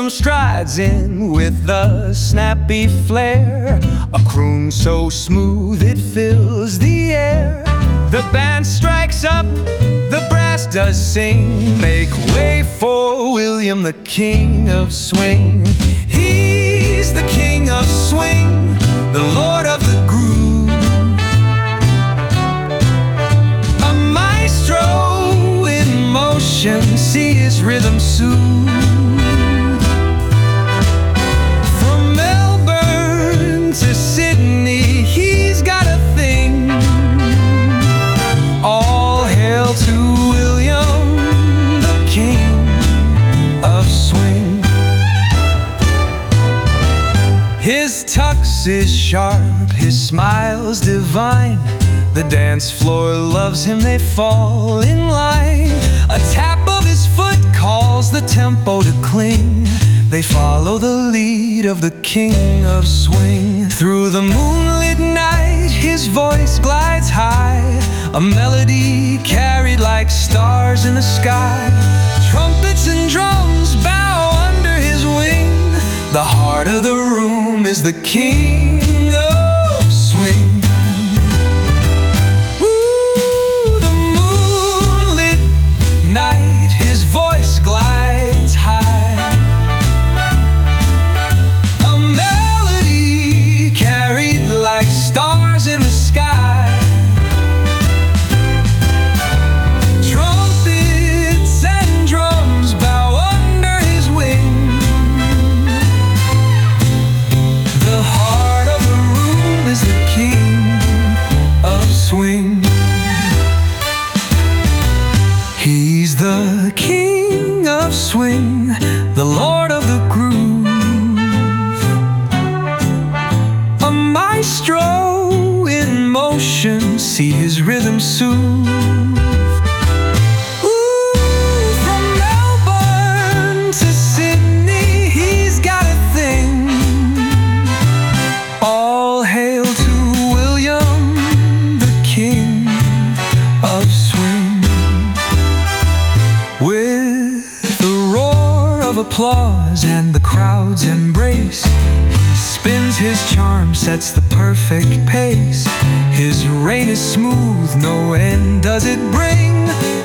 William strides in with a snappy flair, a croon so smooth it fills the air. The band strikes up, the brass does sing. Make way for William, the king of swing. He's the king of swing, the lord of the groove. A maestro in motion, see his rhythm soothe. From Melbourne to Sydney, he's got a thing. All hail to William, the king of swing. His tux is sharp, his smile's divine. The dance floor loves him, they fall in line. A tap of his foot calls the tempo to cling. They follow the lead of the king of swing. Through the moonlit night, his voice glides high, a melody carried like stars in the sky. Trumpets and drums bow under his wing. The heart of the room is the king of swing. Ooh, the moonlit night, his voice glides high, a melody carried like stars in the sky. Trumpets and drums bow under his wing. The heart of the room is the king of swing. He's the king of swing, the lord of the groove. A maestro in motion, see his rhythm soothe. Ooh, from Melbourne to Sydney, he's got a thing. All hail to William, the king of swing. With the roar of applause and the crowd's embrace, he spins his charm, sets the perfect pace. His reign is smooth, no end does it bring.